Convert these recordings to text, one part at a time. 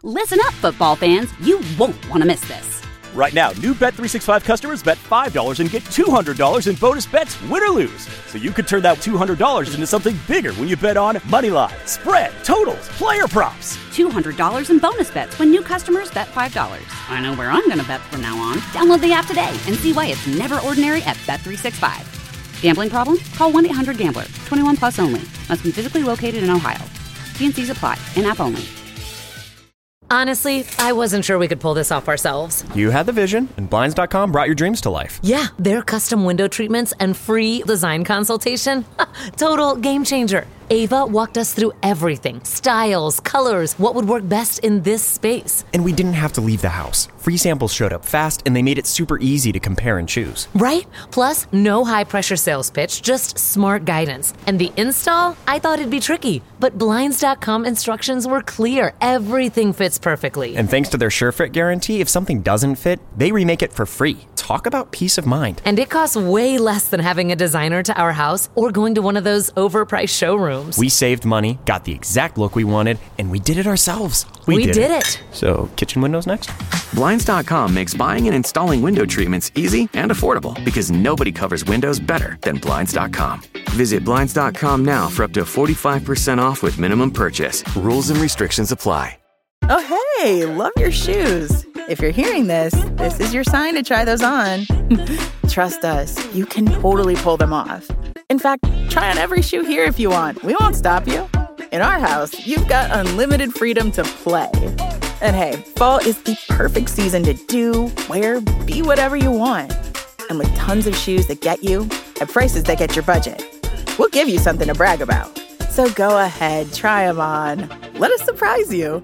Listen up, football fans. You won't want to miss this. Right now, new Bet365 customers bet $5 and get $200 in bonus bets, win or lose. So you could turn that $200 into something bigger when you bet on moneyline, spread, totals, player props. $200 in bonus bets when new customers bet $5. I know where I'm going to bet from now on. Download the app today and see why it's never ordinary at Bet365. Gambling problem? Call 1-800-GAMBLER. 21 plus only. Must be physically located in Ohio. T&Cs apply. In-app only. Honestly, I wasn't sure we could pull this off ourselves. You had the vision, and Blinds.com brought your dreams to life. Yeah, their custom window treatments and free design consultation. Total game changer. Ava walked us through everything. Styles, colors, what would work best in this space. And we didn't have to leave the house. Free samples showed up fast, and they made it super easy to compare and choose. Right? Plus, no high-pressure sales pitch, just smart guidance. And the install? I thought it'd be tricky, but Blinds.com instructions were clear. Everything fits perfectly. And thanks to their SureFit guarantee, if something doesn't fit, they remake it for free. Talk about peace of mind. And it costs way less than having a designer to our house or going to one of those overpriced showrooms. We saved money, got the exact look we wanted, and we did it ourselves. We did it. So, kitchen windows next? Blinds.com makes buying and installing window treatments easy and affordable because nobody covers windows better than Blinds.com. Visit Blinds.com now for up to 45% off with minimum purchase. Rules and restrictions apply. Oh, hey, love your shoes. If you're hearing this, this is your sign to try those on. Trust us, you can totally pull them off. In fact, try on every shoe here if you want. We won't stop you. In our house, you've got unlimited freedom to play. And hey, fall is the perfect season to do, wear, be whatever you want. And with tons of shoes that get you at prices that get your budget, we'll give you something to brag about. So go ahead, try them on. Let us surprise you.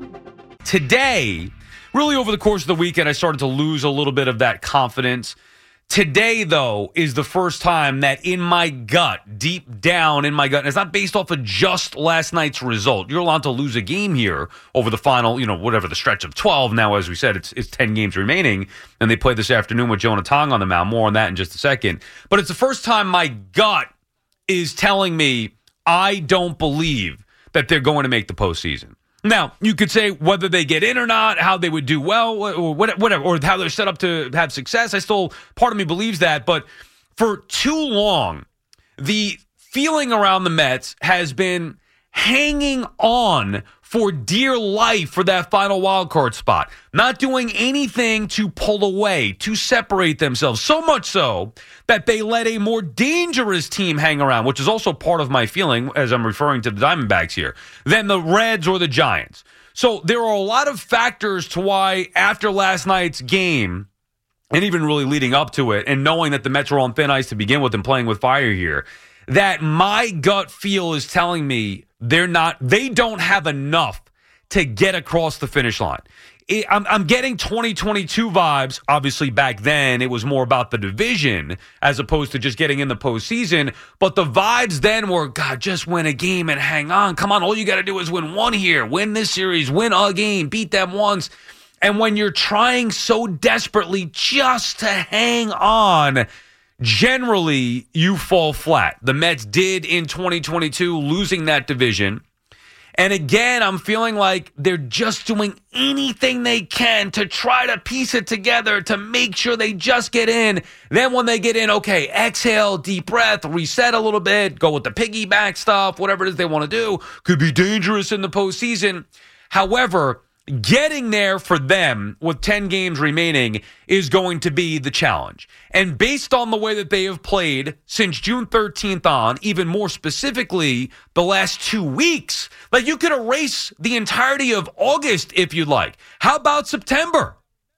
Today, really over the course of the weekend, I started to lose a little bit of that confidence. Today, though, is the first time that in my gut, deep down in my gut, and it's not based off of just last night's result. You're allowed to lose a game here over the final, whatever the stretch of 12. Now, as we said, it's 10 games remaining, and they play this afternoon with Jonah Tong on the mound. More on that in just a second. But it's the first time my gut is telling me I don't believe that they're going to make the postseason. Now, you could say whether they get in or not, how they would do well, or whatever, or how they're set up to have success. Part of me believes that. But for too long, the feeling around the Mets has been hanging on for dear life for that final wild card spot, not doing anything to pull away, to separate themselves, so much so that they let a more dangerous team hang around, which is also part of my feeling as I'm referring to the Diamondbacks here, than the Reds or the Giants. So there are a lot of factors to why after last night's game, and even really leading up to it, and knowing that the Mets were on thin ice to begin with and playing with fire here, that my gut feel is telling me they don't have enough to get across the finish line. I'm getting 2022 vibes. Obviously, back then, it was more about the division as opposed to just getting in the postseason. But the vibes then were, God, just win a game and hang on. Come on, all you got to do is win one here. Win this series. Win a game. Beat them once. And when you're trying so desperately just to hang on, generally, you fall flat. The Mets did in 2022, losing that division. And again, I'm feeling like they're just doing anything they can to try to piece it together to make sure they just get in. Then when they get in, okay, exhale, deep breath, reset a little bit, go with the piggyback stuff, whatever it is they want to do. Could be dangerous in the postseason. However, getting there for them with 10 games remaining is going to be the challenge. And based on the way that they have played since June 13th on, even more specifically, the last 2 weeks, like you could erase the entirety of August if you'd like. How about September?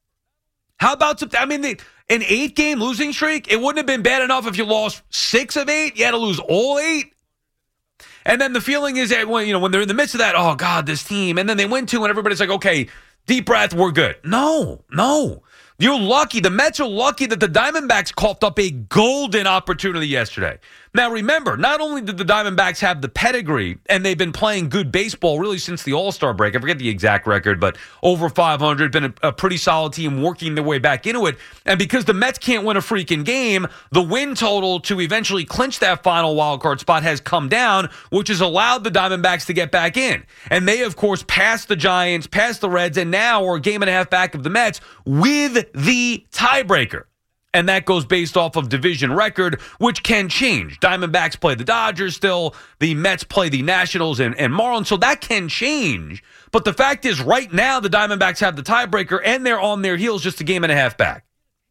I mean, an 8-game losing streak, it wouldn't have been bad enough if you lost 6 of 8. You had to lose all 8. And then the feeling is that when they're in the midst of that, oh, God, this team. And then they win 2 and everybody's like, okay, deep breath, we're good. No. You're lucky. The Mets are lucky that the Diamondbacks coughed up a golden opportunity yesterday. Now, remember, not only did the Diamondbacks have the pedigree, and they've been playing good baseball really since the All-Star break. I forget the exact record, but over 500, been a pretty solid team working their way back into it. And because the Mets can't win a freaking game, the win total to eventually clinch that final wildcard spot has come down, which has allowed the Diamondbacks to get back in. And they, of course, passed the Giants, passed the Reds, and now are a game and a half back of the Mets with the tiebreaker. And that goes based off of division record, which can change. Diamondbacks play the Dodgers still. The Mets play the Nationals and Marlins. So that can change. But the fact is, right now, the Diamondbacks have the tiebreaker, and they're on their heels just a game and a half back.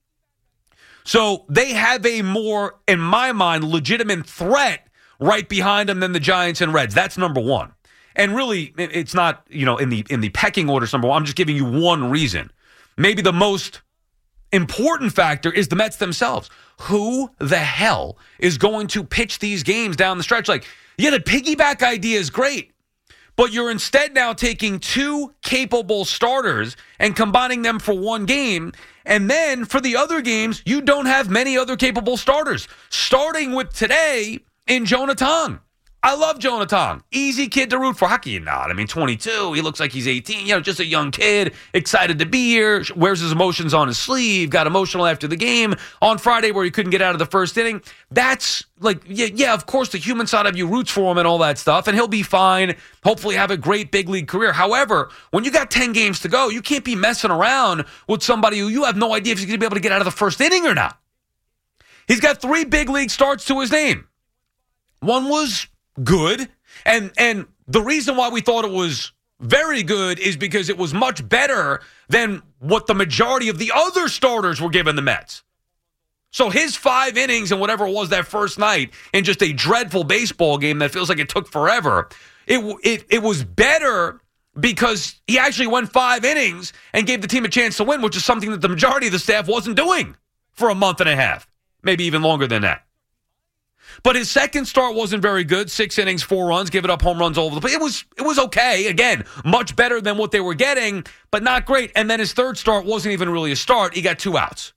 So they have a more, in my mind, legitimate threat right behind them than the Giants and Reds. That's number one. And really, it's not, in the pecking order, number one. I'm just giving you one reason. Maybe the most important factor is the Mets themselves. Who the hell is going to pitch these games down the stretch? Like, yeah, the piggyback idea is great, but you're instead now taking two capable starters and combining them for one game. And then for the other games, you don't have many other capable starters. Starting with today in Jonah Tong. I love Jonah Tong. Easy kid to root for. How can you not? 22. He looks like he's 18. Just a young kid, excited to be here, wears his emotions on his sleeve, got emotional after the game on Friday where he couldn't get out of the first inning. That's like, yeah, of course, the human side of you roots for him and all that stuff, and he'll be fine, hopefully have a great big league career. However, when you got 10 games to go, you can't be messing around with somebody who you have no idea if he's going to be able to get out of the first inning or not. He's got 3 big league starts to his name. One was good. And the reason why we thought it was very good is because it was much better than what the majority of the other starters were giving the Mets. So his 5 innings and whatever it was that first night in just a dreadful baseball game that feels like it took forever, it was better because he actually went 5 innings and gave the team a chance to win, which is something that the majority of the staff wasn't doing for a month and a half, maybe even longer than that. But his second start wasn't very good. 6 innings, 4 runs, giving up home runs all over the place. It was okay. Again, much better than what they were getting, but not great. And then his third start wasn't even really a start. He got 2 outs.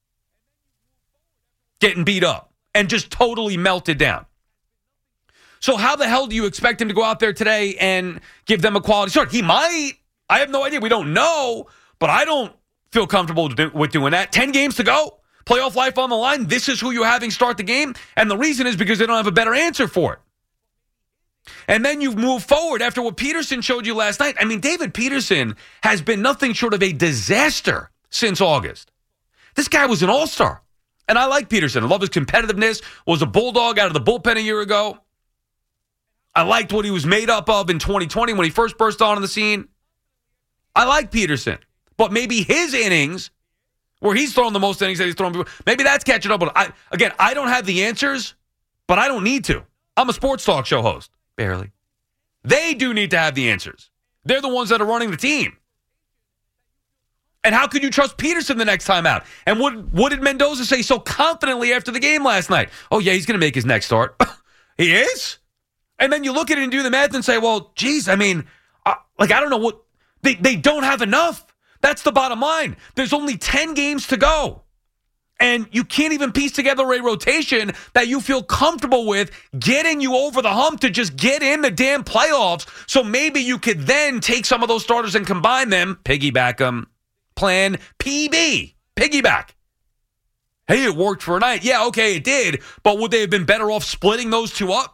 Getting beat up and just totally melted down. So how the hell do you expect him to go out there today and give them a quality start? He might. I have no idea. We don't know, but I don't feel comfortable with doing that. 10 games to go. Playoff life on the line. This is who you're having start the game. And the reason is because they don't have a better answer for it. And then you move forward after what Peterson showed you last night. David Peterson has been nothing short of a disaster since August. This guy was an all-star. And I like Peterson. I love his competitiveness. Was a bulldog out of the bullpen a year ago. I liked what he was made up of in 2020 when he first burst onto the scene. I like Peterson. But maybe his innings, where he's thrown the most innings that he's thrown before, maybe that's catching up. But I don't have the answers, but I don't need to. I'm a sports talk show host. Barely. They do need to have the answers. They're the ones that are running the team. And how could you trust Peterson the next time out? And what did Mendoza say so confidently after the game last night? Oh, yeah, he's going to make his next start. He is? And then you look at it and do the math and say, well, geez, I don't know what. They don't have enough. That's the bottom line. There's only 10 games to go. And you can't even piece together a rotation that you feel comfortable with getting you over the hump to just get in the damn playoffs. So maybe you could then take some of those starters and combine them, piggyback them, plan PB, piggyback. Hey, it worked for a night. Yeah, okay, it did. But would they have been better off splitting those two up?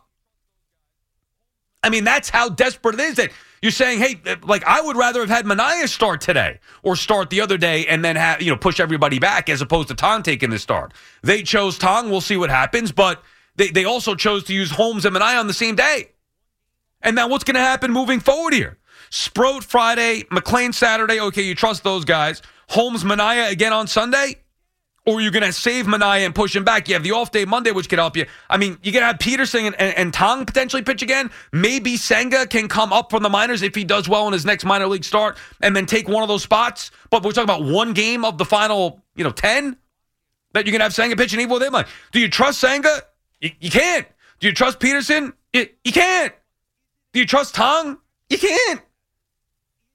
That's how desperate it is that you're saying, hey, I would rather have had Manaea start today or start the other day and then have, push everybody back as opposed to Tong taking the start. They chose Tong. We'll see what happens. But they also chose to use Holmes and Manaea on the same day. And now what's going to happen moving forward here? Sproat Friday, McLean Saturday. Okay, you trust those guys. Holmes, Manaea again on Sunday? Or are you going to save Manaea and push him back? You have the off day Monday, which could help you. You're going to have Peterson and Tong potentially pitch again. Maybe Senga can come up from the minors if he does well in his next minor league start and then take one of those spots. But we're talking about one game of the final, 10 that you're going to have Senga pitching even with him. Do you trust Senga? You can't. Do you trust Peterson? You can't. Do you trust Tong? You can't.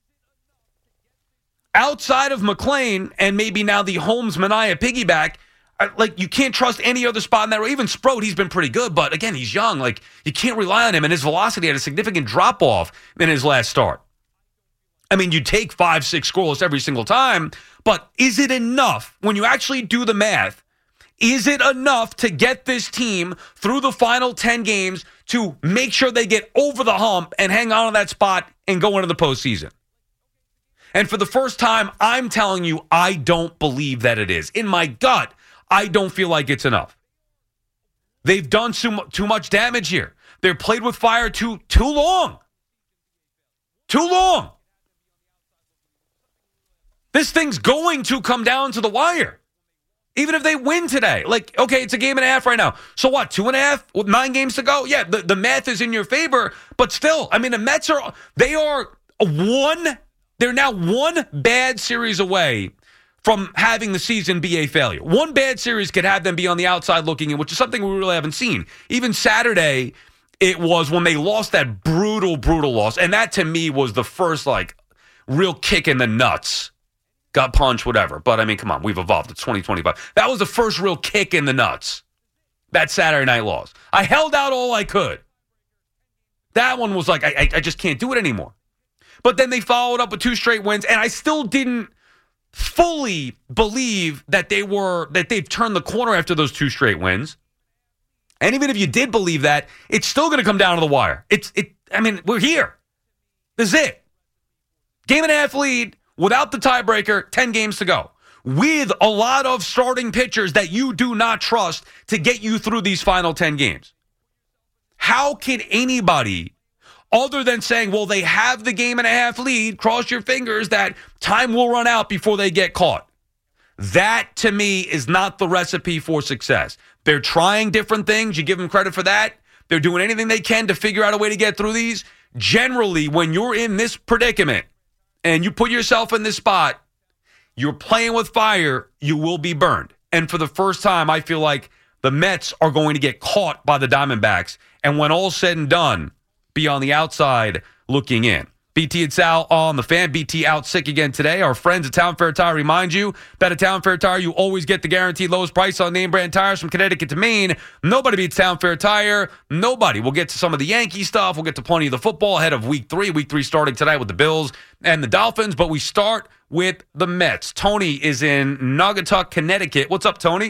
Outside of McLean and maybe now the Holmes-Manaea piggyback, Like, you can't trust any other spot in that row. Even Sproat, he's been pretty good, but again, he's young. Like, you can't rely on him, and his velocity had a significant drop-off in his last start. I mean, you take 5-6 scoreless every single time, but is it enough when you actually do the math? Is it enough to get this team through the final 10 games to make sure they get over the hump and hang on to that spot and go into the postseason? And for the first time, I'm telling you, I don't believe that it is. In my gut, I don't feel like it's enough. They've done too much damage here. They've played with fire too long. Too long. This thing's going to come down to the wire. Even if they win today. Like, okay, it's a game and a half right now. So what, 2.5 with 9 games to go? Yeah, the math is in your favor, but still, I mean, the Mets they're now one bad series away from having the season be a failure. One bad series could have them be on the outside looking in, which is something we really haven't seen. Even Saturday, it was when they lost that brutal loss. And that, to me, was the first, like, real kick in the nuts. Gut punch, whatever. But, I mean, come on, we've evolved. It's 2025. That was the first real kick in the nuts, that Saturday night loss. I held out all I could. That one was like, I just can't do it anymore. But then they followed up with 2 straight wins, and I still didn't fully believe that they've turned the corner after those 2 straight wins. And even if you did believe that, it's still going to come down to the wire. I mean, we're here. This is it. Game and a half lead without the tiebreaker, 10 games to go. With a lot of starting pitchers that you do not trust to get you through these final 10 games. How can anybody, other than saying, well, they have the game and a half lead, cross your fingers that time will run out before they get caught? That, to me, is not the recipe for success. They're trying different things. You give them credit for that. They're doing anything they can to figure out a way to get through these. Generally, when you're in this predicament and you put yourself in this spot, you're playing with fire, you will be burned. And for the first time, I feel like the Mets are going to get caught by the Diamondbacks. And when all's said and done, be on the outside looking in. BT and Sal on the Fan. BT out sick again today. Our friends at Town Fair Tire remind you that at Town Fair Tire, you always get the guaranteed lowest price on name brand tires from Connecticut to Maine. Nobody beats Town Fair Tire. Nobody. We'll get to some of the Yankee stuff. We'll get to plenty of the football ahead of Week 3. Week 3 starting tonight with the Bills and the Dolphins. But we start with the Mets. Tony is in Naugatuck, Connecticut. What's up, Tony?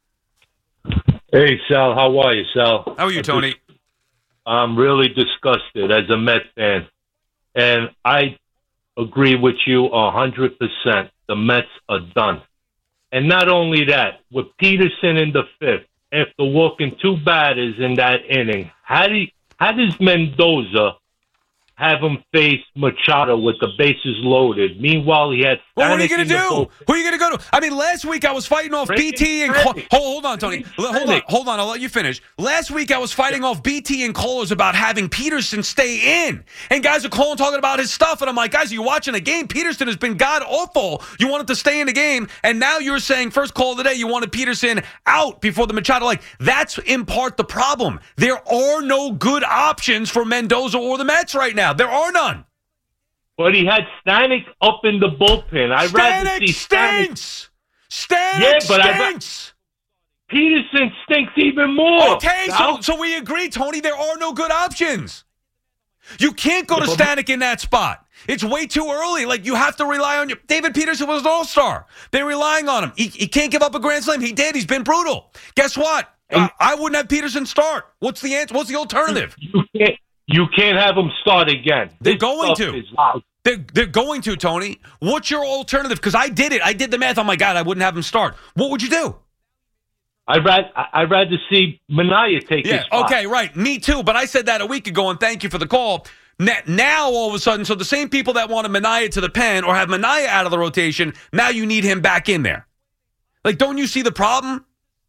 Hey, Sal. How are you, Sal? How are you, Tony? I'm really disgusted as a Met fan. And I agree with you 100%. The Mets are done. And not only that, with Peterson in the 5th, after walking 2 batters in that inning, how does Mendoza have him face Machado with the bases loaded? Meanwhile, he had... Well, what are you going to do? Who are you going to go to? I mean, last week I was fighting off BT and... Hold on, Tony. Hold on. I'll let you finish. Last week I was fighting off BT and callers about having Peterson stay in. And guys are calling, talking about his stuff. And I'm like, guys, are you watching a game? Peterson has been god-awful. You wanted to stay in the game. And now you're saying, first call of the day, you wanted Peterson out before the Machado. Like, that's in part the problem. There are no good options for Mendoza or the Mets right now. There are none. But he had Stanek up in the bullpen. I'd rather see stinks. Stanek stinks. Peterson stinks even more. Okay, so we agree, Tony. There are no good options. You can't go to Stanek in that spot. It's way too early. Like, you have to rely on David Peterson was an all-star. They're relying on him. He can't give up a grand slam. He did. He's been brutal. Guess what? I wouldn't have Peterson start. What's the answer? What's the alternative? You can't have him start again. They're going to. They're going to, Tony. What's your alternative? Because I did it. I did the math. Oh, my God, I wouldn't have him start. What would you do? I'd rather see Minaya take his spot. Okay, right. Me too. But I said that a week ago, and thank you for the call. Now, all of a sudden, so the same people that wanted Minaya to the pen or have Minaya out of the rotation, now you need him back in there. Like, don't you see the problem?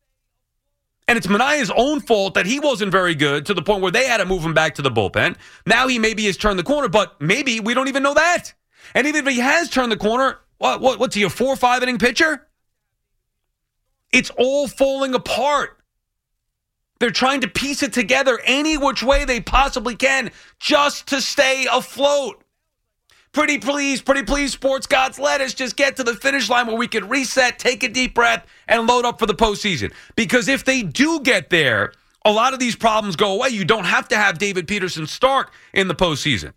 And it's Manaya's own fault that he wasn't very good to the point where they had to move him back to the bullpen. Now he maybe has turned the corner, but maybe we don't even know that. And even if he has turned the corner, what's he, a 4 or 5 inning pitcher? It's all falling apart. They're trying to piece it together any which way they possibly can just to stay afloat. Pretty please, sports gods, let us just get to the finish line where we can reset, take a deep breath, and load up for the postseason. Because if they do get there, a lot of these problems go away. You don't have to have David Peterson start in the postseason.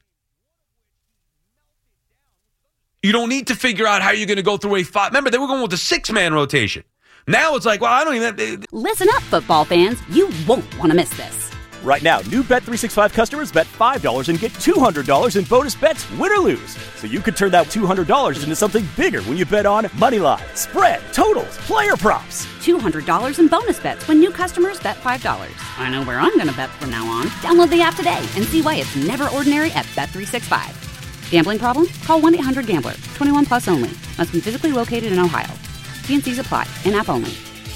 You don't need to figure out how you're going to go through a five. Remember, they were going with a six-man rotation. Now it's like, well, I don't even. Listen up, football fans. You won't want to miss this. Right now, new Bet365 customers bet $5 and get $200 in bonus bets, win or lose. So you could turn that $200 into something bigger when you bet on moneyline, spread, totals, player props. $200 in bonus bets when new customers bet $5. I know where I'm going to bet from now on. Download the app today and see why it's never ordinary at Bet365. Gambling problem? Call 1-800-GAMBLER. 21 plus only. Must be physically located in Ohio. T&Cs apply. In-app only.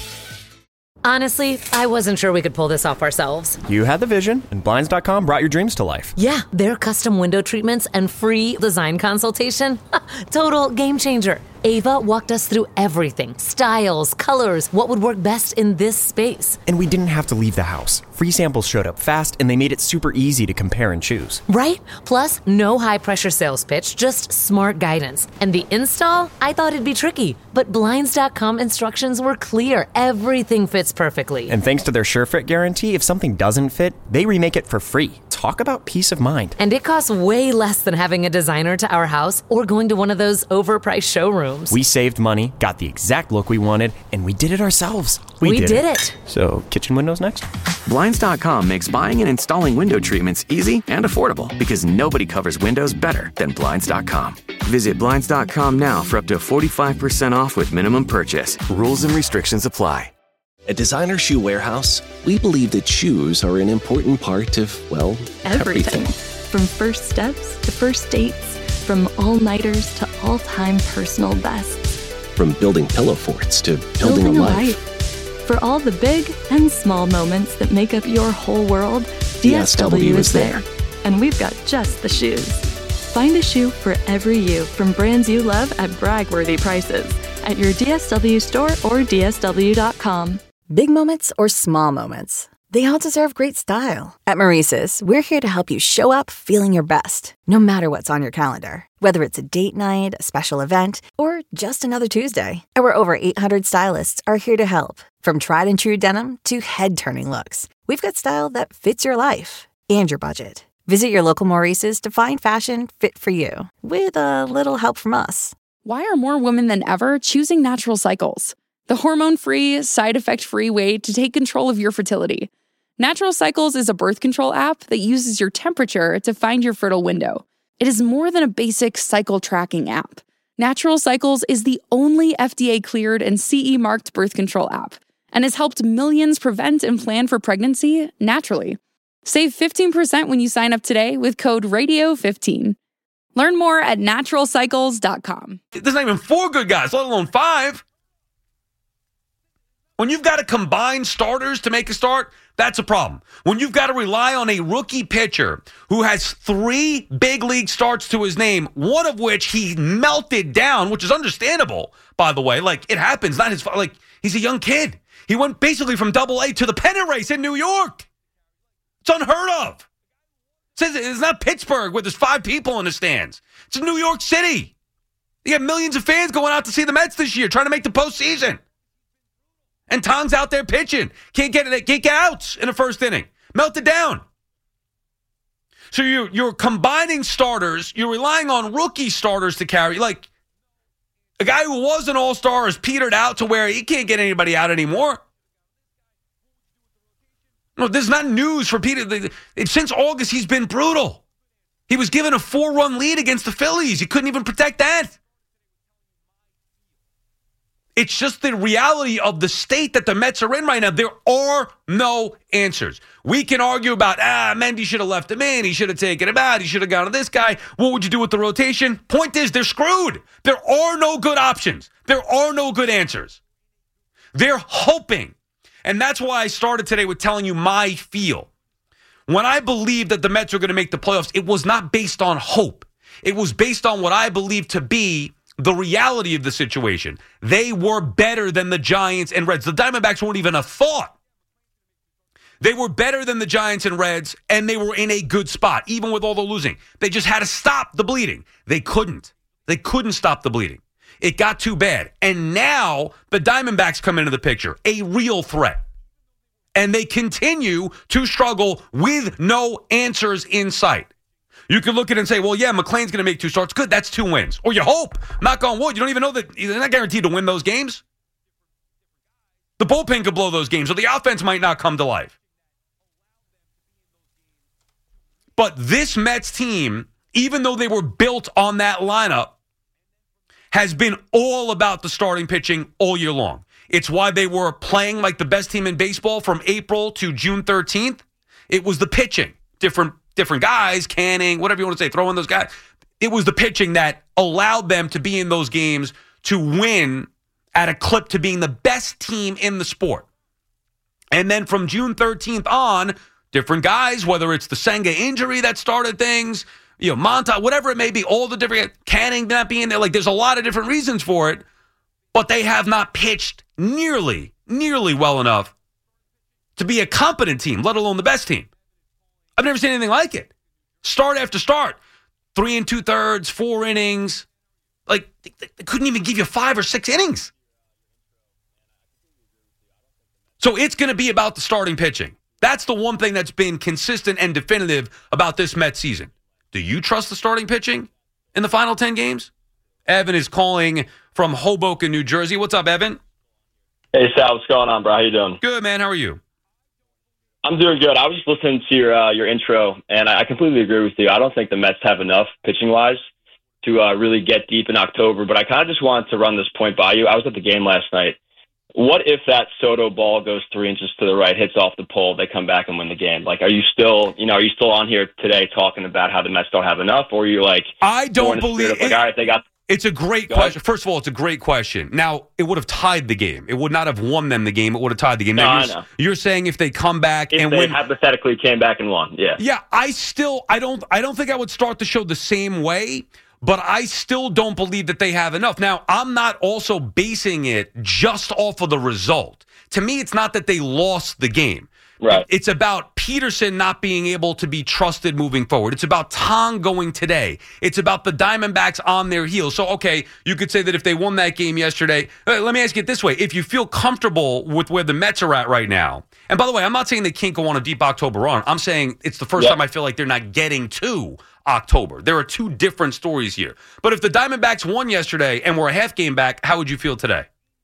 Honestly, I wasn't sure we could pull this off ourselves. You had the vision, and Blinds.com brought your dreams to life. Yeah, their custom window treatments and free design consultation. Total game changer. Ava walked us through everything. Styles, colors, what would work best in this space. And we didn't have to leave the house. Free samples showed up fast, and they made it super easy to compare and choose. Right? Plus, no high-pressure sales pitch, just smart guidance. And the install? I thought it'd be tricky, but Blinds.com instructions were clear. Everything fits perfectly. And thanks to their SureFit guarantee, if something doesn't fit, they remake it for free. Talk about peace of mind. And it costs way less than having a designer to our house or going to one of those overpriced showrooms. We saved money, got the exact look we wanted, and we did it ourselves. We did it. So, kitchen windows next? Blinds.com makes buying and installing window treatments easy and affordable because nobody covers windows better than Blinds.com. Visit Blinds.com now for up to 45% off with minimum purchase. Rules and restrictions apply. At Designer Shoe Warehouse, we believe that shoes are an important part of, well, everything. From first steps to first dates, from all-nighters to all-time personal bests. From building pillow forts to building a life. For all the big and small moments that make up your whole world, DSW is there. And we've got just the shoes. Find a shoe for every you from brands you love at brag-worthy prices at your DSW store or DSW.com. Big moments or small moments, they all deserve great style. At Maurice's, we're here to help you show up feeling your best, no matter what's on your calendar. Whether it's a date night, a special event, or just another Tuesday. Our over 800 stylists are here to help. From tried and true denim to head-turning looks, we've got style that fits your life and your budget. Visit your local Maurice's to find fashion fit for you, with a little help from us. Why are more women than ever choosing Natural Cycles? The hormone-free, side-effect-free way to take control of your fertility. Natural Cycles is a birth control app that uses your temperature to find your fertile window. It is more than a basic cycle tracking app. Natural Cycles is the only FDA-cleared and CE-marked birth control app and has helped millions prevent and plan for pregnancy naturally. Save 15% when you sign up today with code RADIO15. Learn more at naturalcycles.com. There's not even 4 good guys, let alone 5. When you've got to combine starters to make a start, that's a problem. When you've got to rely on a rookie pitcher who has 3 big league starts to his name, one of which he melted down, which is understandable, by the way. Like, it happens, not his fault. Like, he's a young kid. He went basically from Double-A to the pennant race in New York. It's unheard of. It's not Pittsburgh where there's 5 people in the stands. It's New York City. You have millions of fans going out to see the Mets this year, trying to make the postseason. And Tong's out there pitching. Can't get outs in the first inning. Melted down. So you're combining starters. You're relying on rookie starters to carry. Like, a guy who was an all-star has petered out to where he can't get anybody out anymore. No, this is not news for Peter. Since August, he's been brutal. He was given a 4-run lead against the Phillies. He couldn't even protect that. It's just the reality of the state that the Mets are in right now. There are no answers. We can argue about, Mendy should have left him in. He should have taken him out. He should have gone to this guy. What would you do with the rotation? Point is, they're screwed. There are no good options. There are no good answers. They're hoping. And that's why I started today with telling you my feel. When I believed that the Mets were going to make the playoffs, it was not based on hope. It was based on what I believed to be the reality of the situation. They were better than the Giants and Reds. The Diamondbacks weren't even a thought. They were better than the Giants and Reds, and they were in a good spot, even with all the losing. They just had to stop the bleeding. They couldn't. They couldn't stop the bleeding. It got too bad. And now the Diamondbacks come into the picture, a real threat. And they continue to struggle with no answers in sight. You can look at it and say, well, yeah, McClain's going to make 2 starts. Good, that's 2 wins. Or you hope. Knock on wood. You don't even know that they're not guaranteed to win those games. The bullpen could blow those games, or the offense might not come to life. But this Mets team, even though they were built on that lineup, has been all about the starting pitching all year long. It's why they were playing like the best team in baseball from April to June 13th. It was the pitching. Different guys, Canning, whatever you want to say, throw in those guys. It was the pitching that allowed them to be in those games to win at a clip to being the best team in the sport. And then from June 13th on, different guys, whether it's the Senga injury that started things, Monta, whatever it may be, all the different, Canning not being there, like there's a lot of different reasons for it, but they have not pitched nearly well enough to be a competent team, let alone the best team. I've never seen anything like it. Start after start, 3 2/3, 4 innings. Like, they couldn't even give you 5 or 6 innings. So it's going to be about the starting pitching. That's the one thing that's been consistent and definitive about this Mets season. Do you trust the starting pitching in the final 10 games? Evan is calling from Hoboken, New Jersey. What's up, Evan? Hey, Sal. What's going on, bro? How you doing? Good, man. How are you? I'm doing good. I was just listening to your intro, and I completely agree with you. I don't think the Mets have enough pitching-wise to really get deep in October, but I kind of just wanted to run this point by you. I was at the game last night. What if that Soto ball goes 3 inches to the right, hits off the pole, they come back and win the game? Like, are you still on here today talking about how the Mets don't have enough, or are you like, I don't believe it, like, all right, they got. It's a great question. First of all, it's a great question. Now, it would have tied the game. It would not have won them the game. It would have tied the game. Now, you're saying if they come back and win, hypothetically came back and won. Yeah. Yeah, I don't think I would start the show the same way, but I still don't believe that they have enough. Now, I'm not also basing it just off of the result. To me, it's not that they lost the game. Right. It's about Peterson not being able to be trusted moving forward. It's about Tong going today. It's about the Diamondbacks on their heels. So, okay, you could say that if they won that game yesterday, let me ask you it this way. If you feel comfortable with where the Mets are at right now, and by the way, I'm not saying they can't go on a deep October run. I'm saying it's the first time I feel like they're not getting to October. There are 2 different stories here. But if the Diamondbacks won yesterday and were a half game back, how would you feel today?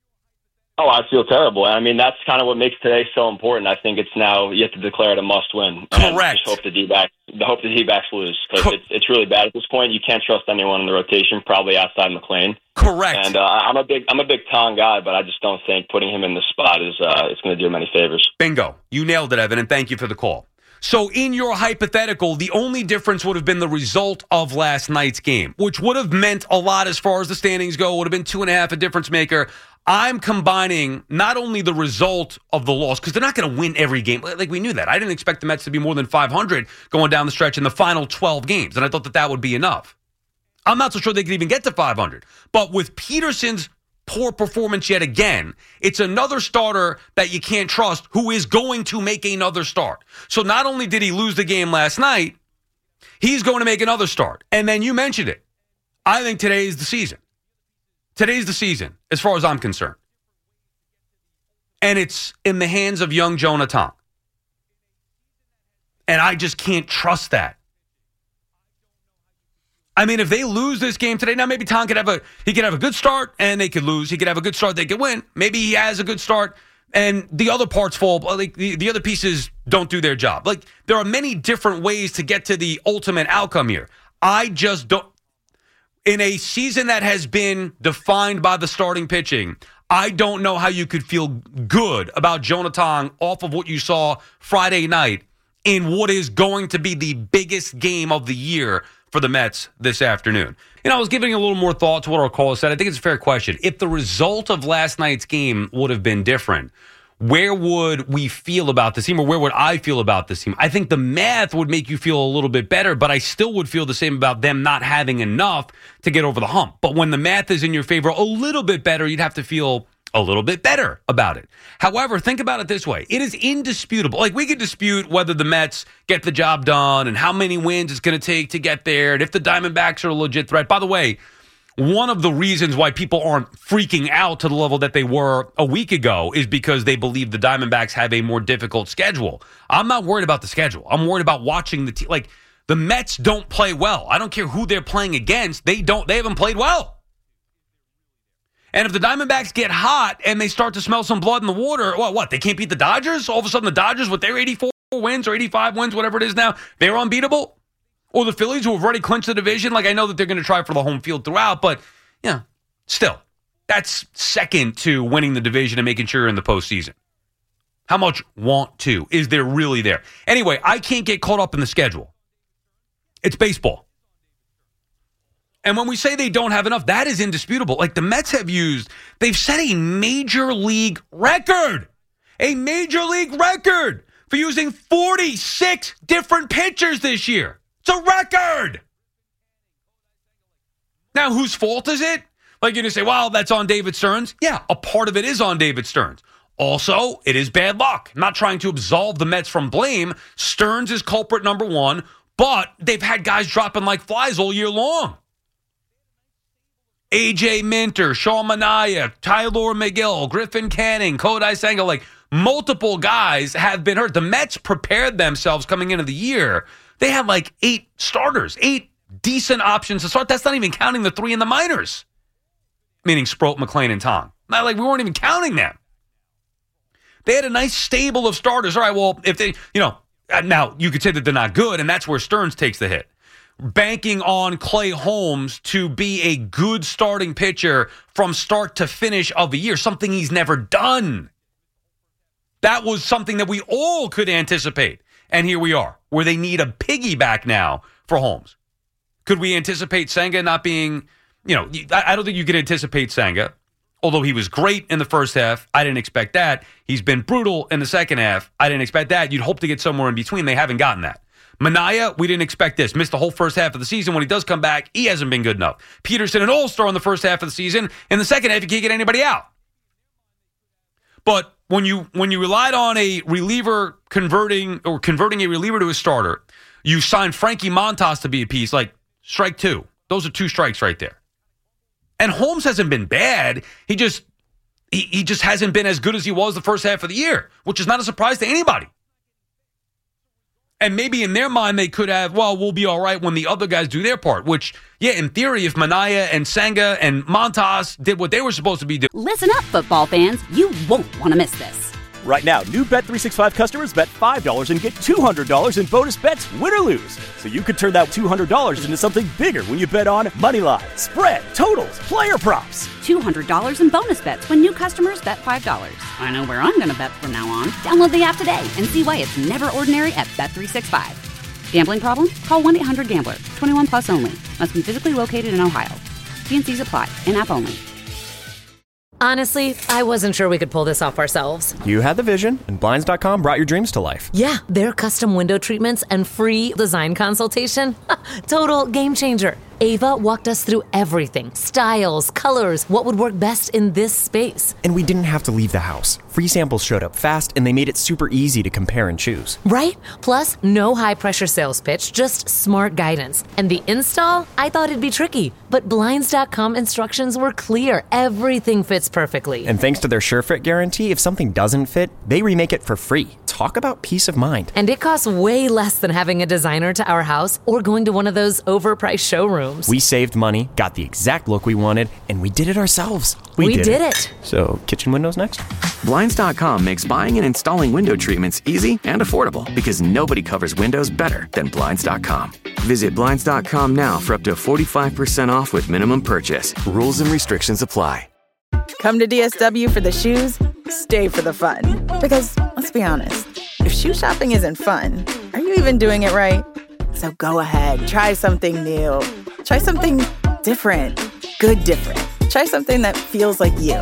Oh, I feel terrible. I mean, that's kind of what makes today so important. I think it's now you have to declare it a must-win. Correct. Just hope the D-backs lose, because it's really bad at this point. You can't trust anyone in the rotation, probably outside McClain. Correct. And I'm a big Tong guy, but I just don't think putting him in the spot is it's going to do him any favors. Bingo. You nailed it, Evan, and thank you for the call. So in your hypothetical, the only difference would have been the result of last night's game, which would have meant a lot as far as the standings go. Would have been 2.5, a difference maker. I'm combining not only the result of the loss, because they're not going to win every game. Like, we knew that. I didn't expect the Mets to be more than 500 going down the stretch in the final 12 games, and I thought that would be enough. I'm not so sure they could even get to 500. But with Peterson's poor performance yet again, it's another starter that you can't trust who is going to make another start. So not only did he lose the game last night, he's going to make another start. And then you mentioned it. I think today is the season. Today's the season, as far as I'm concerned. And it's in the hands of young Jonah Tong. And I just can't trust that. I mean, if they lose this game today, now maybe Tong could have a good start and they could lose. He could have a good start, they could win. Maybe he has a good start and the other parts fall, like the other pieces don't do their job. Like, there are many different ways to get to the ultimate outcome here. I just don't. In a season that has been defined by the starting pitching, I don't know how you could feel good about Jonah Tong off of what you saw Friday night in what is going to be the biggest game of the year for the Mets this afternoon. I was giving a little more thought to what our caller said. I think it's a fair question. If the result of last night's game would have been different, where would we feel about this team, or where would I feel about this team? I think the math would make you feel a little bit better, but I still would feel the same about them not having enough to get over the hump. But when the math is in your favor a little bit better, you'd have to feel a little bit better about it. However, think about it this way. It is indisputable. Like, we could dispute whether the Mets get the job done and how many wins it's going to take to get there and if the Diamondbacks are a legit threat. By the way, one of the reasons why people aren't freaking out to the level that they were a week ago is because they believe the Diamondbacks have a more difficult schedule. I'm not worried about the schedule. I'm worried about watching the team. Like, the Mets don't play well. I don't care who they're playing against. They haven't played well. And if the Diamondbacks get hot and they start to smell some blood in the water, well, what? They can't beat the Dodgers? All of a sudden, the Dodgers with their 84 wins or 85 wins, whatever it is now, they're unbeatable? Or the Phillies, who have already clinched the division? Like, I know that they're going to try for the home field throughout, but, still, that's second to winning the division and making sure you're in the postseason. How much want to is there really there? Anyway, I can't get caught up in the schedule. It's baseball. And when we say they don't have enough, that is indisputable. Like, the Mets they've set a major league record for using 46 different pitchers this year. It's a record. Now, whose fault is it? Like, you're going to say, well, that's on David Stearns. Yeah, a part of it is on David Stearns. Also, it is bad luck. I'm not trying to absolve the Mets from blame. Stearns is culprit number one, but they've had guys dropping like flies all year long. A.J. Minter, Sean Manaea, Tylor Megill, Griffin Canning, Kodai Senga, like multiple guys have been hurt. The Mets prepared themselves coming into the year. They had like 8 starters, 8 decent options to start. That's not even counting the 3 in the minors, meaning Sproat, McClain, and Tong. Not like we weren't even counting them. They had a nice stable of starters. All right, well, if they, now you could say that they're not good, and that's where Stearns takes the hit. Banking on Clay Holmes to be a good starting pitcher from start to finish of a year, something he's never done. That was something that we all could anticipate. And here we are, where they need a piggyback now for Holmes. Could we anticipate Senga not being, I don't think you could anticipate Senga, although he was great in the first half. I didn't expect that. He's been brutal in the second half. I didn't expect that. You'd hope to get somewhere in between. They haven't gotten that. Manaea, we didn't expect this. Missed the whole first half of the season. When he does come back, he hasn't been good enough. Peterson, an all-star in the first half of the season. In the second half, you can't get anybody out. But when you relied on a reliever converting a reliever to a starter, you signed Frankie Montas to be a piece, like strike 2. Those are 2 strikes right there. And Holmes hasn't been bad. He just hasn't been as good as he was the first half of the year, which is not a surprise to anybody. And maybe in their mind, they could have, well, we'll be all right when the other guys do their part, which, in theory, if Manaea and Senga and Montas did what they were supposed to be doing. Listen up, football fans. You won't want to miss this. Right now, new Bet365 customers bet $5 and get $200 in bonus bets, win or lose. So you could turn that $200 into something bigger when you bet on Moneyline, spread, totals, player props. $200 in bonus bets when new customers bet $5. I know where I'm going to bet from now on. Download the app today and see why it's never ordinary at Bet365. Gambling problem? Call 1-800-GAMBLER. 21 plus only. Must be physically located in Ohio. T&Cs apply. In-app only. Honestly, I wasn't sure we could pull this off ourselves. You had the vision, and Blinds.com brought your dreams to life. Yeah, their custom window treatments and free design consultation. Total game changer. Ava walked us through everything. Styles, colors, what would work best in this space. And we didn't have to leave the house. Free samples showed up fast, and they made it super easy to compare and choose. Right? Plus, no high-pressure sales pitch, just smart guidance. And the install? I thought it'd be tricky, but Blinds.com instructions were clear. Everything fits perfectly. And thanks to their SureFit guarantee, if something doesn't fit, they remake it for free. Talk about peace of mind. And it costs way less than having a designer to our house or going to one of those overpriced showrooms. We saved money, got the exact look we wanted, and we did it ourselves. We did it. So, kitchen windows next? Blinds.com makes buying and installing window treatments easy and affordable because nobody covers windows better than Blinds.com. Visit Blinds.com now for up to 45% off with minimum purchase. Rules and restrictions apply. Come to DSW for the shoes, stay for the fun. Because, let's be honest, if shoe shopping isn't fun, are you even doing it right? So go ahead, try something new. Try something different. Good different. Try something that feels like you.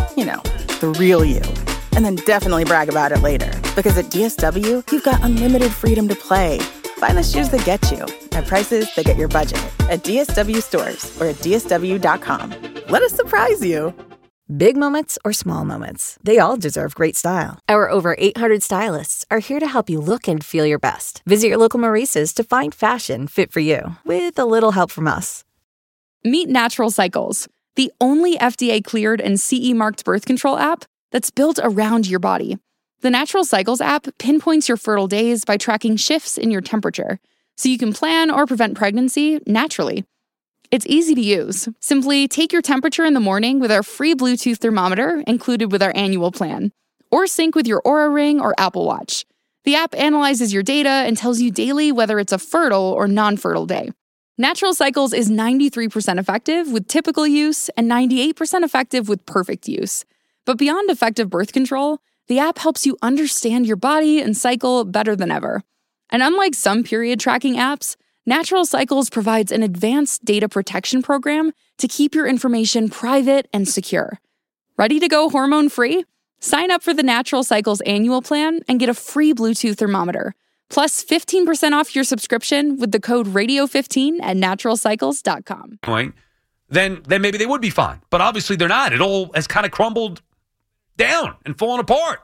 The real you. And then definitely brag about it later. Because at DSW, you've got unlimited freedom to play. Find the shoes that get you at prices that get your budget at DSW stores or at DSW.com. Let us surprise you. Big moments or small moments, they all deserve great style. Our over 800 stylists are here to help you look and feel your best. Visit your local Maurice's to find fashion fit for you, with a little help from us. Meet Natural Cycles, the only FDA-cleared and CE-marked birth control app that's built around your body. The Natural Cycles app pinpoints your fertile days by tracking shifts in your temperature, so you can plan or prevent pregnancy naturally. It's easy to use. Simply take your temperature in the morning with our free Bluetooth thermometer included with our annual plan, or sync with your Oura Ring or Apple Watch. The app analyzes your data and tells you daily whether it's a fertile or non-fertile day. Natural Cycles is 93% effective with typical use and 98% effective with perfect use. But beyond effective birth control, the app helps you understand your body and cycle better than ever. And unlike some period tracking apps, Natural Cycles provides an advanced data protection program to keep your information private and secure. Ready to go hormone-free? Sign up for the Natural Cycles annual plan and get a free Bluetooth thermometer, plus 15% off your subscription with the code radio15 at naturalcycles.com. Then maybe they would be fine. But obviously they're not. It all has kind of crumbled down and fallen apart.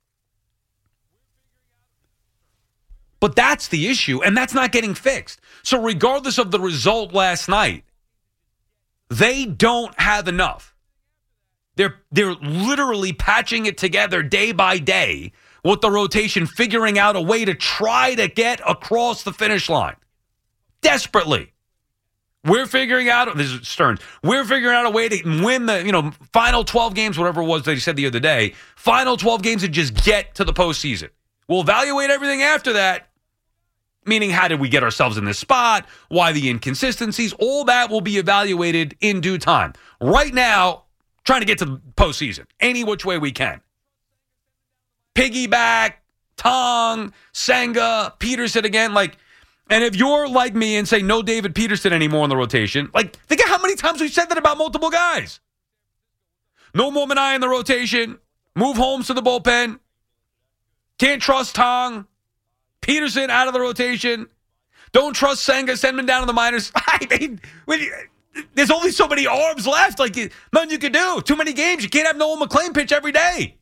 But that's the issue, and that's not getting fixed. So regardless of the result last night, they don't have enough. They're literally patching it together day by day with the rotation, figuring out a way to try to get across the finish line. Desperately. We're figuring out, this is Stearns, we're figuring out a way to win the final 12 games, whatever it was they said the other day, final 12 games and just get to the postseason. We'll evaluate everything after that. Meaning, how did we get ourselves in this spot? Why the inconsistencies? All that will be evaluated in due time. Right now, trying to get to the postseason any which way we can. Piggyback, Tong, Senga, Peterson again. And if you're like me and say no David Peterson anymore in the rotation, think of how many times we've said that about multiple guys. No more Minaya in the rotation. Move Holmes to the bullpen. Can't trust Tong. Peterson out of the rotation. Don't trust Senga. Send him down to the minors. I mean, there's only so many arms left. Nothing you can do. Too many games. You can't have Noel McLean pitch every day.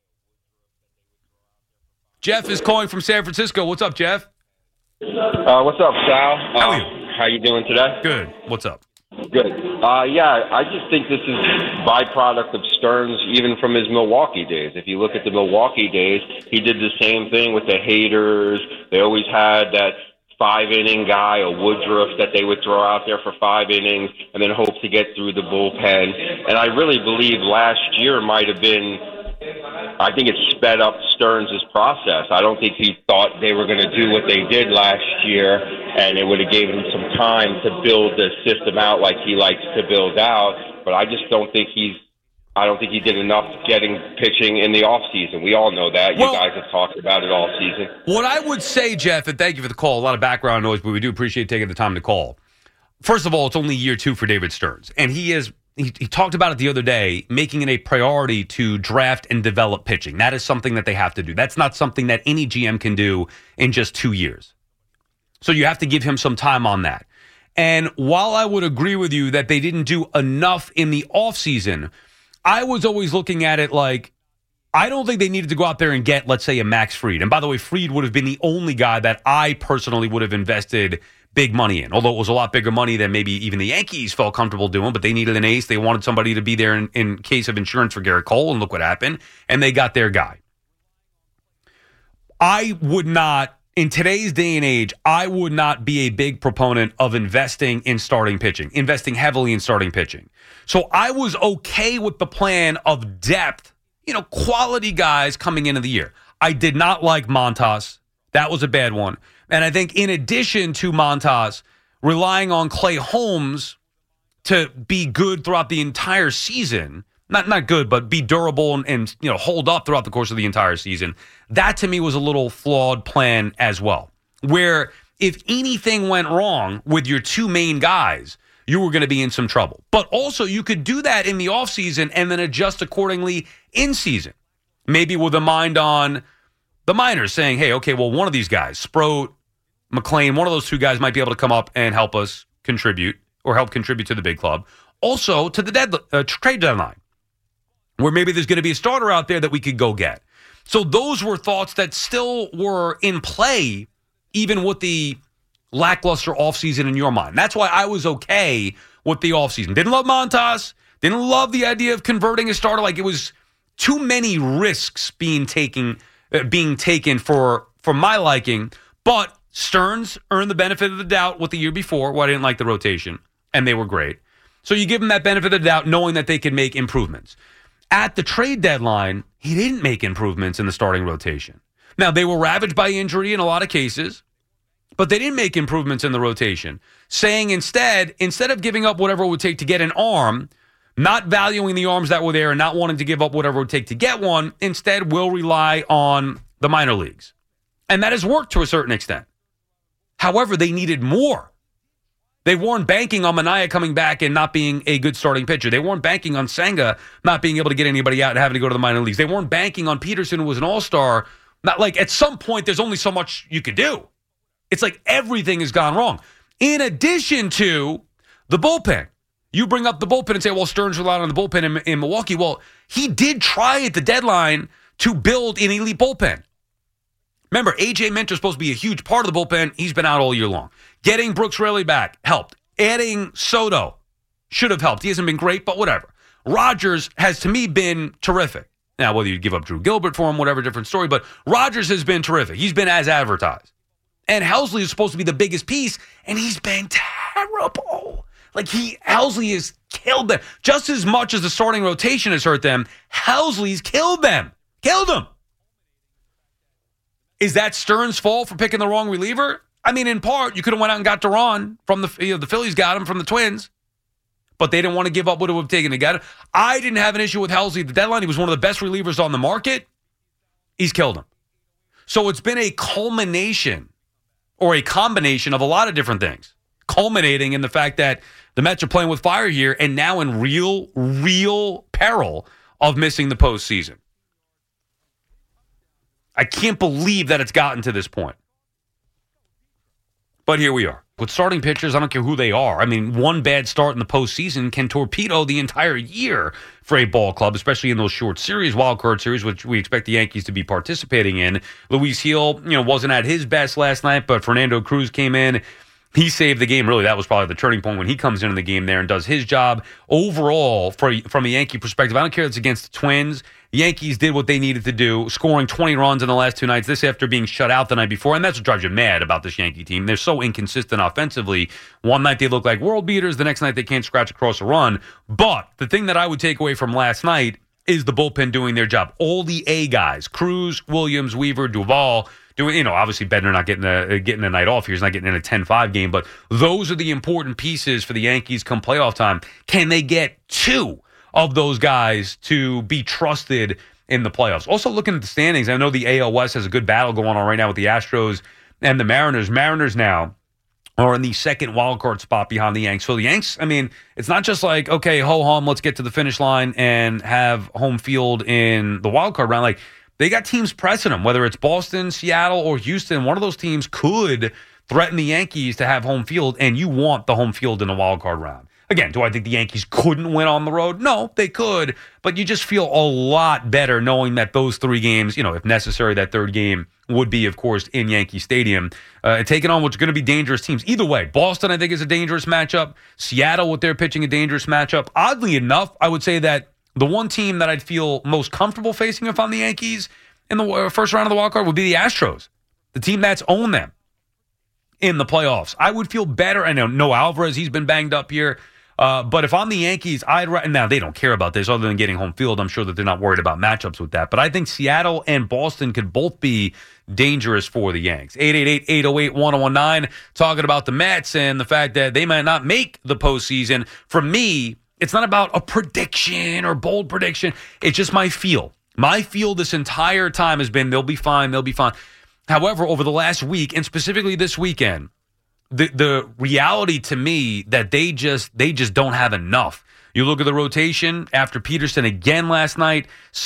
Jeff is calling from San Francisco. What's up, Jeff? What's up, Sal? How are you? How you doing today? Good. What's up? Good. I just think this is byproduct of Stearns, even from his Milwaukee days. If you look at the Milwaukee days, he did the same thing with the haters. They always had that 5-inning guy, a Woodruff, that they would throw out there for 5 innings and then hope to get through the bullpen. And I really believe last year might have been, I think it sped up Stearns' process. I don't think he thought they were going to do what they did last year, and it would have given him some time to build the system out like he likes to build out. But I just don't think he did enough getting pitching in the offseason. We all know that. You guys have talked about it all season. What I would say, Jeff, and thank you for the call, a lot of background noise, but we do appreciate taking the time to call. First of all, it's only year 2 for David Stearns, and he talked about it the other day, making it a priority to draft and develop pitching. That is something that they have to do. That's not something that any GM can do in just 2 years. So you have to give him some time on that. And while I would agree with you that they didn't do enough in the offseason, I was always looking at it like, I don't think they needed to go out there and get, let's say, a Max Fried. And by the way, Fried would have been the only guy that I personally would have invested big money in, although it was a lot bigger money than maybe even the Yankees felt comfortable doing, but they needed an ace. They wanted somebody to be there in case of insurance for Garrett Cole, and look what happened. And they got their guy. I would not, in today's day and age, I would not be a big proponent of investing in starting pitching, investing heavily in starting pitching. So I was okay with the plan of depth, quality guys coming into the year. I did not like Montas. That was a bad one. And I think in addition to Montas, relying on Clay Holmes to be good throughout the entire season, not good, but be durable and hold up throughout the course of the entire season, that to me was a little flawed plan as well. Where if anything went wrong with your 2 main guys, you were going to be in some trouble. But also you could do that in the offseason and then adjust accordingly in season. Maybe with a mind on the minors saying, hey, okay, well, one of these guys, Sproat, McLean, one of those 2 guys might be able to come up and help us contribute or help contribute to the big club. Also to the trade deadline. where maybe there's going to be a starter out there that we could go get. So those were thoughts that still were in play, even with the lackluster offseason in your mind. That's why I was okay with the offseason. Didn't love Montas. Didn't love the idea of converting a starter. Like, it was too many risks being taken for my liking. But Stearns earned the benefit of the doubt with the year before. Well, I didn't like the rotation, and they were great. So you give him that benefit of the doubt, knowing that they could make improvements. At the trade deadline, he didn't make improvements in the starting rotation. Now, they were ravaged by injury in a lot of cases, but they didn't make improvements in the rotation. Saying instead of giving up whatever it would take to get an arm, not valuing the arms that were there and not wanting to give up whatever it would take to get one, instead will rely on the minor leagues. And that has worked to a certain extent. However, they needed more. They weren't banking on Manaea coming back and not being a good starting pitcher. They weren't banking on Senga not being able to get anybody out and having to go to the minor leagues. They weren't banking on Peterson, who was an all-star. Not like, at some point, there's only so much you could do. It's like everything has gone wrong. In addition to the bullpen. You bring up the bullpen and say, well, Stearns relied on the bullpen in Milwaukee. Well, he did try at the deadline to build an elite bullpen. Remember, A.J. Minter's supposed to be a huge part of the bullpen. He's been out all year long. Getting Brooks Raley back helped. Adding Soto should have helped. He hasn't been great, but whatever. Rogers has, to me, been terrific. Now, whether you give up Drew Gilbert for him, whatever, different story, but Rogers has been terrific. He's been as advertised. And Helsley is supposed to be the biggest piece, and he's been terrible. Like, Helsley has killed them. Just as much as the starting rotation has hurt them, Helsley's killed them. Killed them. Is that Stearns' fault for picking the wrong reliever? I mean, in part, you could have went out and got Duran from the Phillies got him from the Twins, but they didn't want to give up what it would have taken to get him. I didn't have an issue with Helsley at the deadline. He was one of the best relievers on the market. He's killed him. So it's been a culmination or a combination of a lot of different things, culminating in the fact that the Mets are playing with fire here and now in real peril of missing the postseason. I can't believe that it's gotten to this point. But here we are. With starting pitchers, I don't care who they are. I mean, one bad start in the postseason can torpedo the entire year for a ball club, especially in those short series, wild card series, which we expect the Yankees to be participating in. Luis Gil, wasn't at his best last night, but Fernando Cruz came in. He saved the game. Really, that was probably the turning point when he comes into the game there and does his job. Overall, from a Yankee perspective, I don't care if it's against the Twins. The Yankees did what they needed to do, scoring 20 runs in the last two nights, this after being shut out the night before. And that's what drives you mad about this Yankee team. They're so inconsistent offensively. One night they look like world beaters. The next night they can't scratch across a run. But the thing that I would take away from last night is the bullpen doing their job. All the A guys, Cruz, Williams, Weaver, Duvall, doing, obviously Bednar not getting a night off here. He's not getting in a 10-5 game, but those are the important pieces for the Yankees come playoff time. Can they get two of those guys to be trusted in the playoffs? Also, looking at the standings, I know the AL West has a good battle going on right now with the Astros and the Mariners. Mariners now are in the second wild card spot behind the Yanks. So the Yanks, I mean, it's not just like, okay, ho-hum, let's get to the finish line and have home field in the wild card round. Like, they got teams pressing them, whether it's Boston, Seattle, or Houston. One of those teams could threaten the Yankees to have home field, and you want the home field in the wild card round. Again, do I think the Yankees couldn't win on the road? No, they could, but you just feel a lot better knowing that those three games, if necessary, that third game would be, of course, in Yankee Stadium, taking on what's going to be dangerous teams. Either way, Boston, I think, is a dangerous matchup. Seattle, with their pitching, a dangerous matchup. Oddly enough, I would say that the one team that I'd feel most comfortable facing if I'm the Yankees in the first round of the wild card would be the Astros, the team that's owned them in the playoffs. I would feel better. I know no Alvarez, he's been banged up here. But if I'm the Yankees, now they don't care about this other than getting home field. I'm sure that they're not worried about matchups with that. But I think Seattle and Boston could both be dangerous for the Yanks. 888-808-1019, talking about the Mets and the fact that they might not make the postseason. For me, it's not about a prediction or bold prediction. It's just my feel. My feel this entire time has been they'll be fine, they'll be fine. However, over the last week, and specifically this weekend, the reality to me that they just don't have enough. You look at the rotation after Peterson again last night.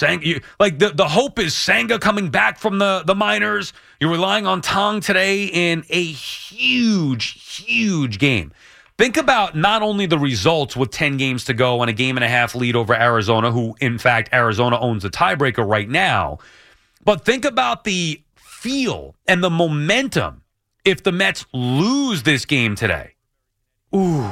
The hope is Senga coming back from the minors. You're relying on Tong today in a huge, huge game. Think about not only the results with 10 games to go and a game and a half lead over Arizona, who, in fact, Arizona owns the tiebreaker right now, but think about the feel and the momentum if the Mets lose this game today. Ooh.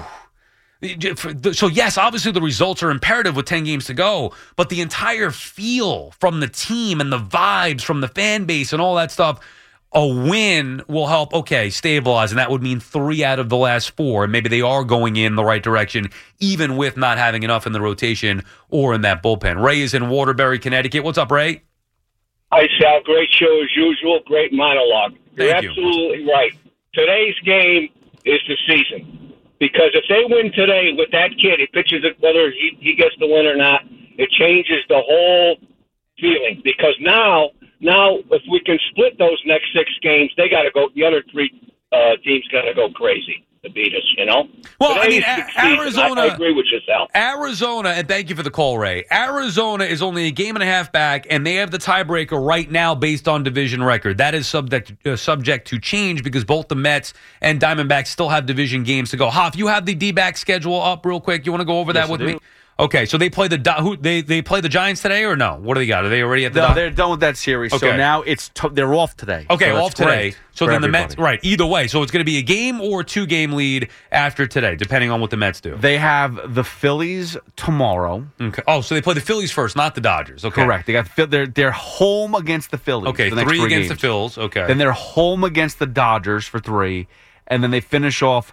So, yes, obviously the results are imperative with 10 games to go, but the entire feel from the team and the vibes from the fan base and all that stuff, a win will help, stabilize, and that would mean 3 out of the last 4, and maybe they are going in the right direction, even with not having enough in the rotation or in that bullpen. Ray is in Waterbury, Connecticut. What's up, Ray? Hi, Sal. Great show as usual. Great monologue. You're absolutely right. Today's game is the season. Because if they win today with that kid, he pitches it, whether he gets the win or not, it changes the whole feeling. Because now if we can split those next 6 games, they got to go. The other 3 teams got to go crazy to beat us. Well, I mean, Arizona. I agree with you, Sal. Arizona, and thank you for the call, Ray. Arizona is only a game and a half back, and they have the tiebreaker right now based on division record. That is subject to change because both the Mets and Diamondbacks still have division games to go. Hoff, you have the D-back schedule up real quick. You want to go over that with me? Okay, so they play they play the Giants today or no? What do they got? Are they already at the? No, they're done with that series. Okay. So now they're off today. Okay, so off today. So then everybody. the Mets, right? Either way, so it's going to be a game or 2-game lead after today, depending on what the Mets do. They have the Phillies tomorrow. Okay. Oh, so they play the Phillies first, not the Dodgers. Okay. Correct. They got they're home against the Phillies. Okay, the next 3 against games. the Phils. Okay. Then they're home against the Dodgers for 3, and then they finish off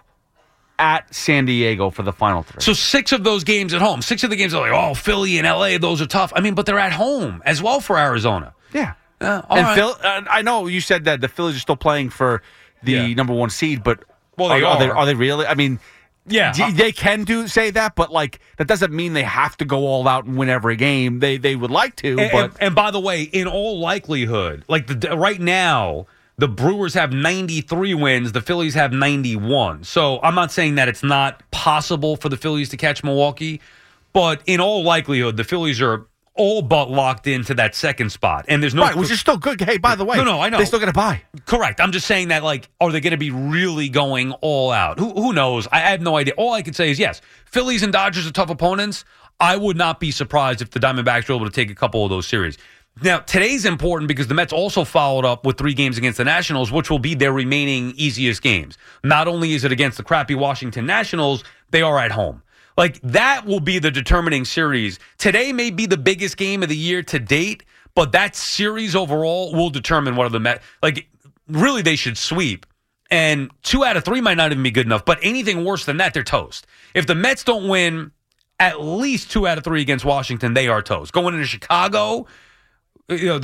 at San Diego for the final 3. So 6 of those games at home. 6 of the games are like, Philly and LA, those are tough. I mean, but they're at home as well for Arizona. Yeah. All and right. I know you said that the Phillies are still playing for the number 1 seed, but are they really? I mean, they can say that, but that doesn't mean they have to go all out and win every game. They would like to, and by the way, in all likelihood, right now, the Brewers have 93 wins. The Phillies have 91. So I'm not saying that it's not possible for the Phillies to catch Milwaukee, but in all likelihood, the Phillies are all but locked into that second spot. And there's no... Right, which is still good. Hey, by the way, no, I know. They still got to buy. Correct. I'm just saying that, are they going to be really going all out? Who knows? I have no idea. All I can say is, yes, Phillies and Dodgers are tough opponents. I would not be surprised if the Diamondbacks were able to take a couple of those series. Now, today's important because the Mets also followed up with 3 games against the Nationals, which will be their remaining easiest games. Not only is it against the crappy Washington Nationals, they are at home. That will be the determining series. Today may be the biggest game of the year to date, but that series overall will determine what are the Mets. Really, they should sweep. And 2 out of 3 might not even be good enough, but anything worse than that, they're toast. If the Mets don't win at least 2 out of 3 against Washington, they are toast. Going into Chicago... whether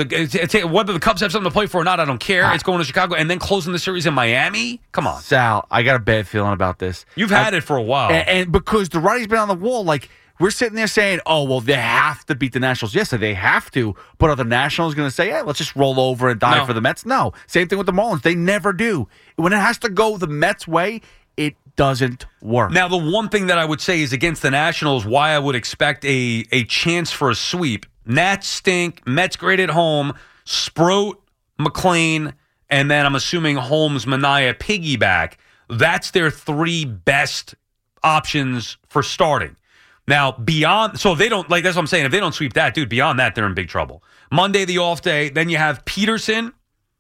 the Cubs have something to play for or not, I don't care. It's going to Chicago and then closing the series in Miami. Come on, Sal. I got a bad feeling about this. You've had it for a while, and because the writing's been on the wall, we're sitting there saying, "Oh, well, they have to beat the Nationals." Yes, they have to. But are the Nationals going to say, "Hey, let's just roll over and die for the Mets"? No. Same thing with the Marlins. They never do. When it has to go the Mets' way, it doesn't work. Now, the one thing that I would say is against the Nationals, why I would expect a chance for a sweep. Nats stink, Mets great at home, Sproat, McClain, and then I'm assuming Holmes, Manaea, piggyback. That's their 3 best options for starting. Now, beyond, so if they don't, that's what I'm saying, if they don't sweep that, dude, beyond that, they're in big trouble. Monday, the off day, then you have Peterson,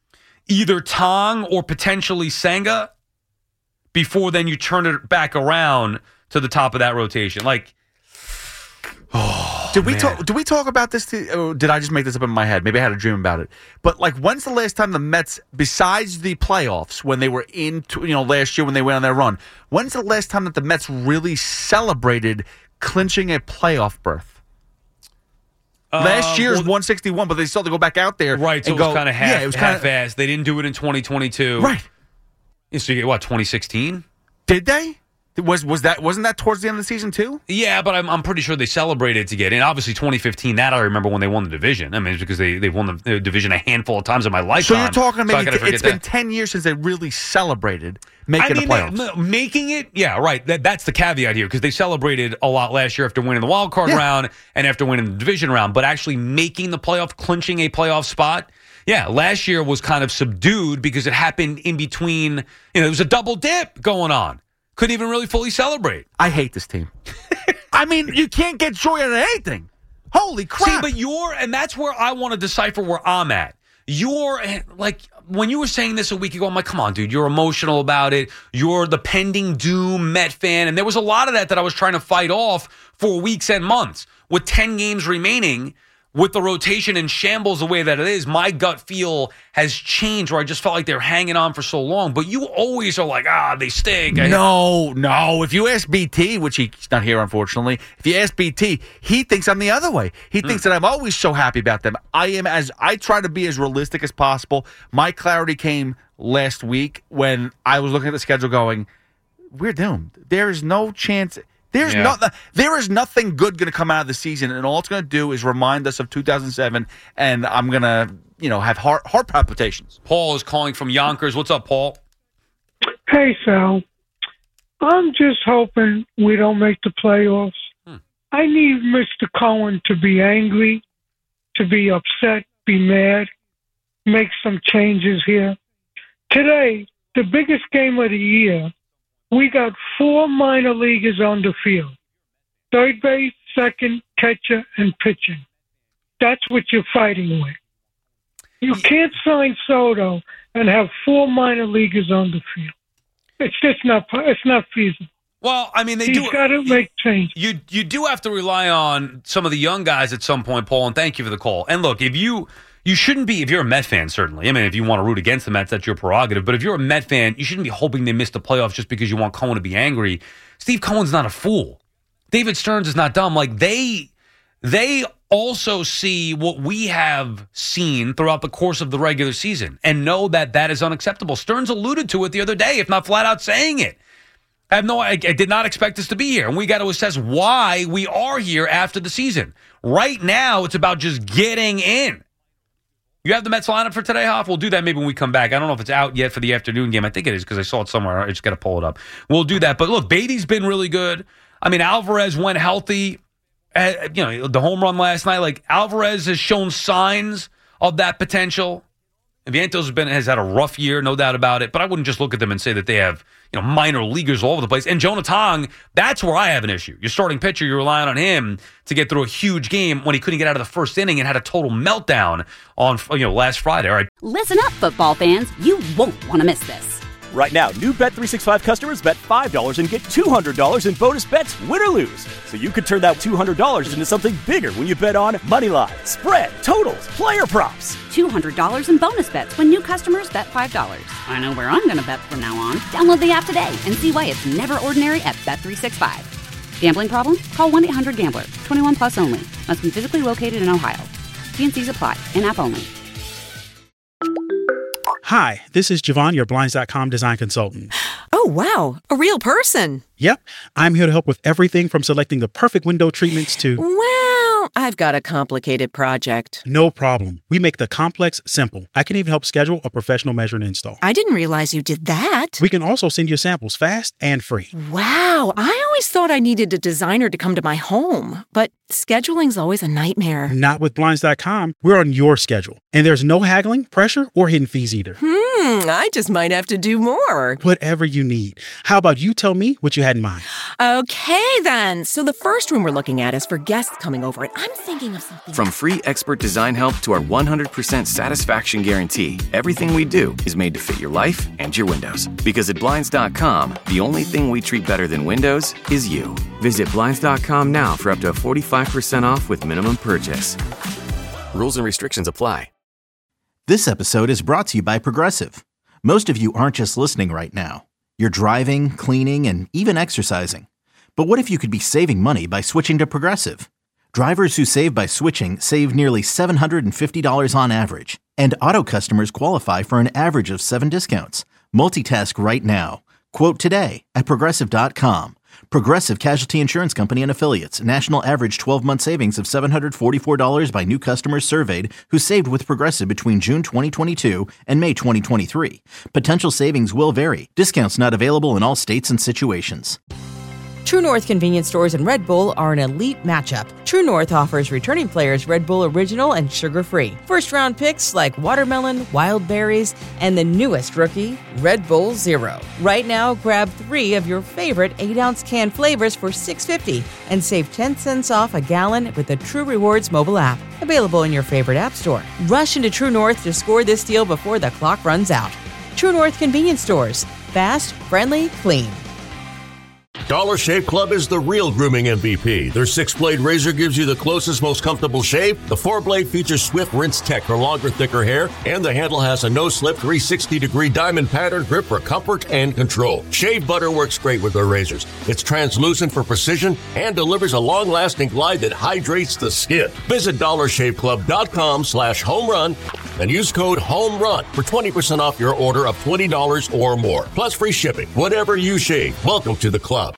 either Tong or potentially Senga, before then you turn it back around to the top of that rotation. Did we talk about this? Or did I just make this up in my head? Maybe I had a dream about it. But when's the last time the Mets, besides the playoffs, when they were in, last year when they went on their run, when's the last time that the Mets really celebrated clinching a playoff berth? Last year's 161, but they still had to go back out there, right? So and it was kind of half-assed. They didn't do it in 2022, right? So you get 2016? Did they? Wasn't that towards the end of the season too? Yeah, but I'm pretty sure they celebrated to get in. Obviously, 2015. That I remember when they won the division. I mean, it's because they've won the division a handful of times in my lifetime. So you're talking maybe it's been 10 years since they really celebrated making the playoffs. Making it, yeah, right. That's the caveat here because they celebrated a lot last year after winning the wild card round and after winning the division round. But actually making the playoff, clinching a playoff spot. Yeah, last year was kind of subdued because it happened in between. There was a double dip going on. couldn't even really fully celebrate. I hate this team. I mean, you can't get joy out of anything. Holy crap. See, but and that's where I want to decipher where I'm at. You're like, when you were saying this a week ago, I'm like, come on, dude, you're emotional about it. You're the pending doom Met fan. And there was a lot of that I was trying to fight off for weeks and months. With 10 games remaining, with the rotation in shambles the way that it is, my gut feel has changed where I just felt like they're hanging on for so long. But you always are like, they stink. No. If you ask BT, which he's not here, unfortunately, if you ask BT, he thinks I'm the other way. He thinks that I'm always so happy about them. I try to be as realistic as possible. My clarity came last week when I was looking at the schedule going, we're doomed. There is no chance. There is nothing good going to come out of the season, and all it's going to do is remind us of 2007, and I'm going to, have heart palpitations. Paul is calling from Yonkers. What's up, Paul? Hey, Sal. I'm just hoping we don't make the playoffs. I need Mr. Cohen to be angry, to be upset, be mad, make some changes here. Today, the biggest game of the year, we got 4 minor leaguers on the field. Third base, second, catcher, and pitching. That's what you're fighting with. You can't sign Soto and have 4 minor leaguers on the field. It's just not feasible. Well, I mean, He's got to make changes. You do have to rely on some of the young guys at some point, Paul, and thank you for the call. And look, if you shouldn't be, if you're a Met fan, certainly. I mean, if you want to root against the Mets, that's your prerogative. But if you're a Met fan, you shouldn't be hoping they miss the playoffs just because you want Cohen to be angry. Steve Cohen's not a fool. David Stearns is not dumb. Like, they also see what we have seen throughout the course of the regular season and know that that is unacceptable. Stearns alluded to it the other day, if not flat out saying it. I did not expect this to be here, and we got to assess why we are here after the season. Right now, it's about just getting in. You have the Mets lineup for today, Hoff? We'll do that maybe when we come back. I don't know if it's out yet for the afternoon game. I think it is because I saw it somewhere. I just got to pull it up. We'll do that. But look, Beatty's been really good. I mean, Alvarez went healthy. The home run last night. Like, Alvarez has shown signs of that potential. Vientos has had a rough year, no doubt about it. But I wouldn't just look at them and say that they have minor leaguers all over the place. And Jonah Tong, that's where I have an issue. Your starting pitcher, you're relying on him to get through a huge game when he couldn't get out of the first inning and had a total meltdown on last Friday. All right. Listen up, football fans. You won't want to miss this. Right now, new Bet365 customers bet $5 and get $200 in bonus bets, win or lose. So you could turn that $200 into something bigger when you bet on Moneyline, spread, totals, player props. $200 in bonus bets when new customers bet $5. I know where I'm going to bet from now on. Download the app today and see why it's never ordinary at Bet365. Gambling problem? Call 1-800-GAMBLER. 21 plus only. Must be physically located in Ohio. T&Cs apply. In-app only. Hi, this is Javon, your Blinds.com design consultant. Oh, wow. A real person. Yep. I'm here to help with everything from selecting the perfect window treatments to... Well, I've got a complicated project. No problem. We make the complex simple. I can even help schedule a professional measure and install. I didn't realize you did that. We can also send you samples fast and free. Wow. I always thought I needed a designer to come to my home, but scheduling's always a nightmare. Not with Blinds.com. We're on your schedule. And there's no haggling, pressure, or hidden fees either. I just might have to do more. Whatever you need. How about you tell me what you had in mind? Okay, then. So the first room we're looking at is for guests coming over, and I'm thinking of something. From free expert design help to our 100% satisfaction guarantee, everything we do is made to fit your life and your windows. Because at Blinds.com, the only thing we treat better than windows is you. Visit Blinds.com now for up to 45% off with minimum purchase. Rules and restrictions apply. This episode is brought to you by Progressive. Most of you aren't just listening right now. You're driving, cleaning, and even exercising. But what if you could be saving money by switching to Progressive? Drivers who save by switching save nearly $750 on average. And auto customers qualify for an average of 7 discounts. Multitask right now. Quote today at Progressive.com. Progressive Casualty Insurance Company and Affiliates. National average 12-month savings of $744 by new customers surveyed who saved with Progressive between June 2022 and May 2023. Potential savings will vary. Discounts not available in all states and situations. True North convenience stores and Red Bull are an elite matchup. True North offers returning players Red Bull Original and sugar-free. First-round picks like watermelon, wild berries, and the newest rookie, Red Bull Zero. Right now, grab 3 of your favorite 8-ounce can flavors for $6.50 and save 10 cents off a gallon with the True Rewards mobile app. Available in your favorite app store. Rush into True North to score this deal before the clock runs out. True North convenience stores. Fast, friendly, clean. Dollar Shave Club is the real grooming MVP. Their 6-blade razor gives you the closest, most comfortable shave. The 4-blade features swift rinse tech for longer, thicker hair, and the handle has a no-slip 360-degree diamond pattern grip for comfort and control. Shave butter works great with their razors. It's translucent for precision and delivers a long-lasting glide that hydrates the skin. Visit DollarShaveClub.com/homerun and use code HOMERUN for 20% off your order of $20 or more. Plus free shipping. Whatever you shave, welcome to the club.